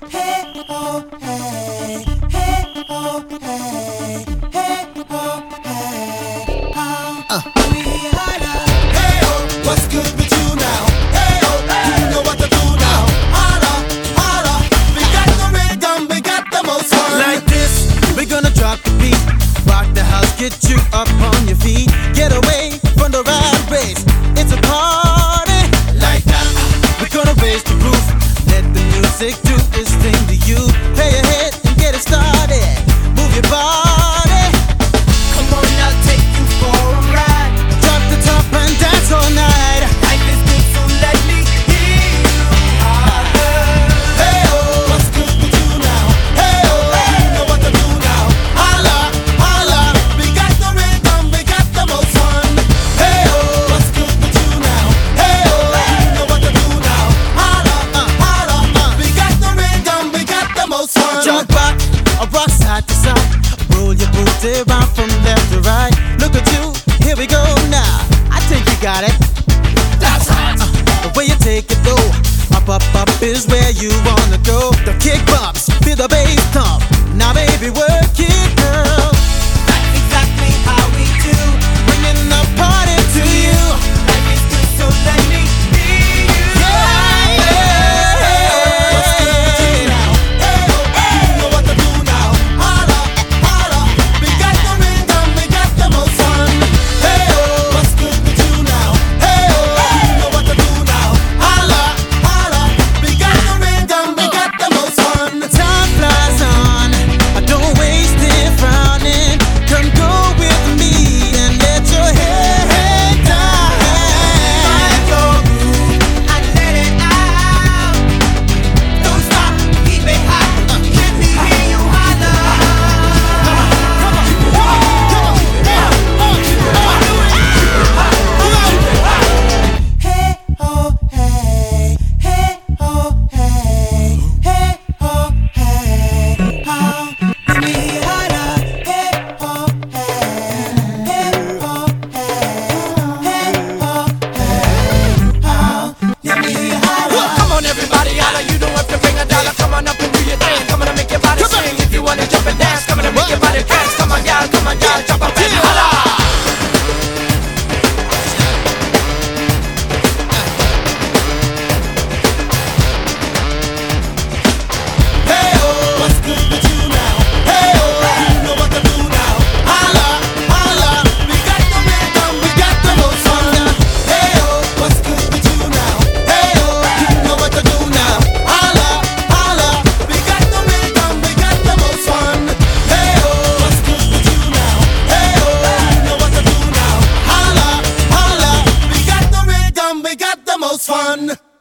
Hey, oh, hey, hey, oh, hey, hey, oh, hey, we holla. Hey, oh, what's good with you now? Hey, oh, you know what to do now. Holla, holla, we got the rhythm, we got the most fun. Like this, we're gonna drop the beat, rock the house, get you up on your feet, get away from the rat race. It's a party like that. We're gonna raise the roof, let the music do its thing to you. Play your head and get it started. Move your body. Come on, I'll take you for a ride. Drop the top and dance all night. Life is good, so let me hear you holler. Hey, oh, what's good with you now? Hey, oh, you know what to do now. Holla, holla, we got the rhythm, we got the most fun. Hey, oh, what's good with you now? Hey, oh, you know what to do now. Holla, holla, we got the rhythm, we got the most fun. Jump back, or rock side to side. Roll your booty round from left to right. Look at you, here we go now. I think you got it. That's hot. The way you take it though, up is where you wanna go. The kick bumps, feel the bass thump. Now baby, work it, girl. That's exactly how we do. Bringing the party to you. Life is good, so let me hear you. What's good with you now? Hey, oh, you know what to do now. Holla, holla, we got the rhythm, we got the most fun. Hey, oh, what's good with you now? Hey, oh, you know what to do now. Holla, holla, we got the rhythm, we got the most fun. Time flies on, don't waste it frowning. Come go with me and let your head down. Find your groove and let it out. Don't stop, keep it hot. Let me hear you holler. Hey, oh, hey, hey, oh, hey, hey, oh, hey, let me holler. Hey, oh, hey, hey, oh, hey, let me holler. Come on everybody, holla, you don't have to bring a dollar. Come on up and do your thing, come on and make your body sing. If you wanna jump and dance, come on and make your body dance. Come on y'all, jump up and holla. Hey, oh, what's good with you now? Hey, oh, you know what to do now. Holla, holla, we got the rhythm, we got the most fun. Hey, oh, what's good with you now? Hey, oh, you know what to do now. Holla, holla, we got the rhythm, we got the most fun. Hey, oh, what's good with you now? Hey, oh, you know what to do now. Holla, holla, we got the rhythm, we got the most fun.